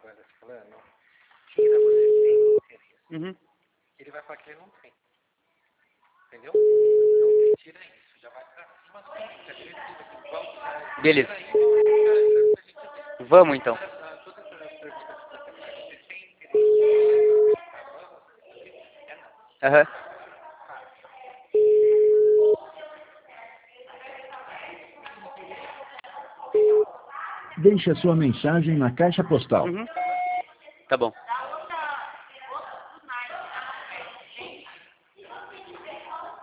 agora falando, tira você sem interesse. Ele vai falar que ele não tem. Entendeu? Então tira isso, já vai pra cima do que vamos. Beleza. Vamos então. Todas essas perguntas que você tem interesse, Aham. Deixe a sua mensagem na caixa postal. Tá bom.